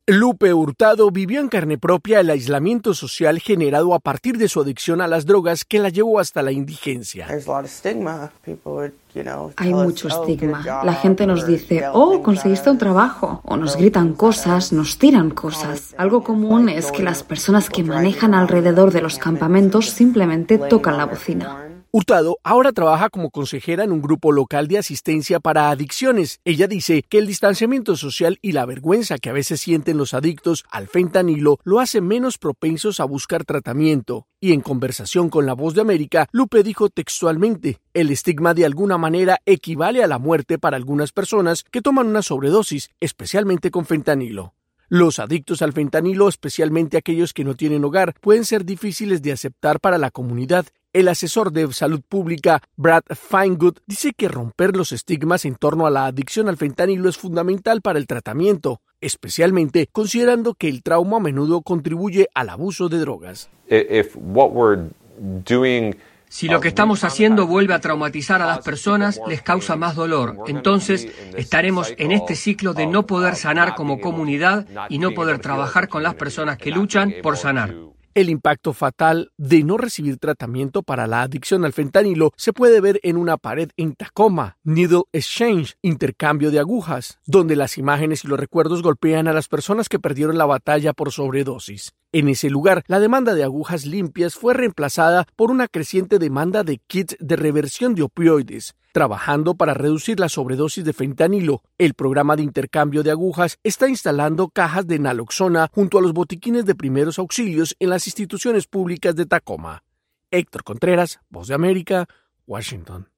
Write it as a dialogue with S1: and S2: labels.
S1: Lupe Hurtado vivió en carne propia el aislamiento social generado a partir de su adicción a las drogas que la llevó hasta la indigencia.
S2: Hay mucho estigma. La gente nos dice, oh, conseguiste un trabajo. O nos gritan cosas, nos tiran cosas. Algo común es que las personas que manejan alrededor de los campamentos simplemente tocan la bocina.
S1: Hurtado ahora trabaja como consejera en un grupo local de asistencia para adicciones. Ella dice que el distanciamiento social y la vergüenza que a veces sienten los adictos al fentanilo lo hace menos propensos a buscar tratamiento. Y en conversación con La Voz de América, Lupe dijo textualmente, el estigma de alguna manera equivale a la muerte para algunas personas que toman una sobredosis, especialmente con fentanilo. Los adictos al fentanilo, especialmente aquellos que no tienen hogar, pueden ser difíciles de aceptar para la comunidad. El asesor de salud pública, Brad Finegood, dice que romper los estigmas en torno a la adicción al fentanilo es fundamental para el tratamiento, especialmente considerando que el trauma a menudo contribuye al abuso de drogas.
S3: Si lo que estamos haciendo vuelve a traumatizar a las personas, les causa más dolor. Entonces, estaremos en este ciclo de no poder sanar como comunidad y no poder trabajar con las personas que luchan por sanar.
S1: El impacto fatal de no recibir tratamiento para la adicción al fentanilo se puede ver en una pared en Tacoma, Needle Exchange, intercambio de agujas, donde las imágenes y los recuerdos golpean a las personas que perdieron la batalla por sobredosis. En ese lugar, la demanda de agujas limpias fue reemplazada por una creciente demanda de kits de reversión de opioides. Trabajando para reducir la sobredosis de fentanilo, el programa de intercambio de agujas está instalando cajas de naloxona junto a los botiquines de primeros auxilios en las instituciones públicas de Tacoma. Héctor Contreras, Voz de América, Washington.